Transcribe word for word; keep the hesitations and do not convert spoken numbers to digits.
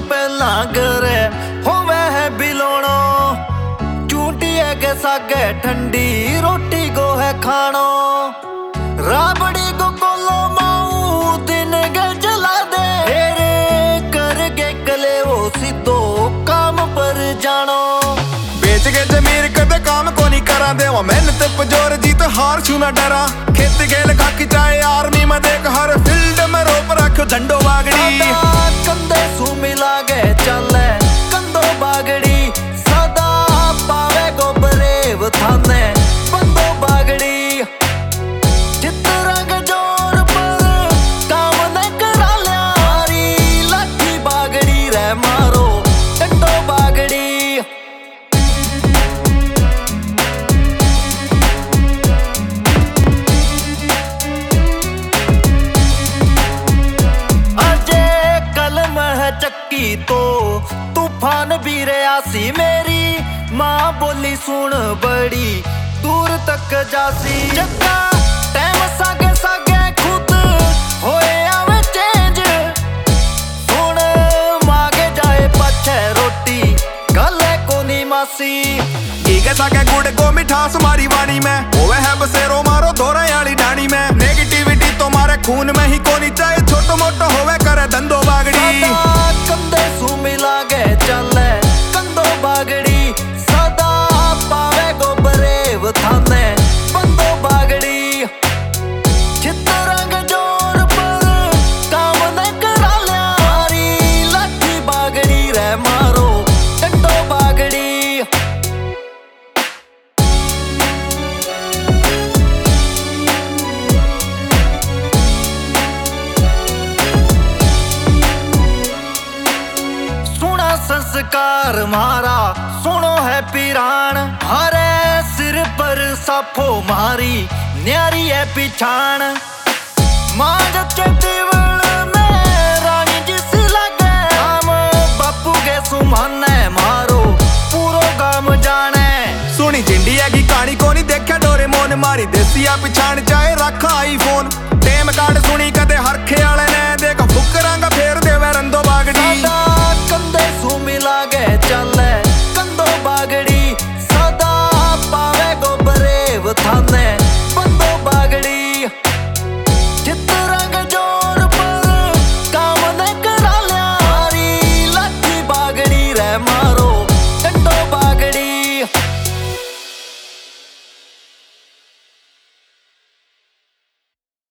पहला करे होवे है बिलोणो, चूटी है के सागे ठंडी रोटी गो है खानो। राबड़ी को कोलो माऊ दिन के जला दे, तेरे कर के कले वो सीधो काम पर जानो। बेच के जमीर कदे काम को नहीं करा दे, वो मेहनत पजोर जीत हार छू ना डरा। खेती खेल खाकी चाहे आर्मी में देख, हर फील्ड में रोप रखो झंडो बागड़ी। कंधे सू मिला के चले कंधो बागड़ी, सदा पावे को बरेव थाने बंदो बागड़ी। चित रंग जोर पर काम न करा ल्यारी, लाठी बागड़ी रे मारो डंडो बागड़ी। चक्की तो तूफान भी रयासी, मेरी माँ बोली सुन बड़ी दूर तक जासी। जक्का टाइम सागे सागे खुद होए आवे चेंज, सुन मांगे जाए पछे रोटी गले कोनी मासी। इके सागे गुड़ को मिठास मारी वाणी में, होवे है बसेरो मारो धोरे आली डाणी में। नेगेटिविटी तो मारे खून में ही कोनी, चाहे छोटो मोटो होवे करे धंधो बागड़ी। कंधे सू मिला के चले कंधो बागड़ी, सदा पावे को बरेव थाने बंदो बागड़ी। चित रंग जोर पर काम न करा ल्यारी, लाठी बागड़ी रे मारो डंडो बागड़ी। संस्कार मारा सुनो है पीरान, हरे सिर पर साफो मारी न्यारी है पिछाण। मां जच्चे देवल में रानी जिस लगे, हम बापू के सुमाने मारो पूरो गाम जाने। सुनी जिंडिया की कहानी को नहीं देखा डोरेमोन, मारी देसिया पिछाण चाहे रख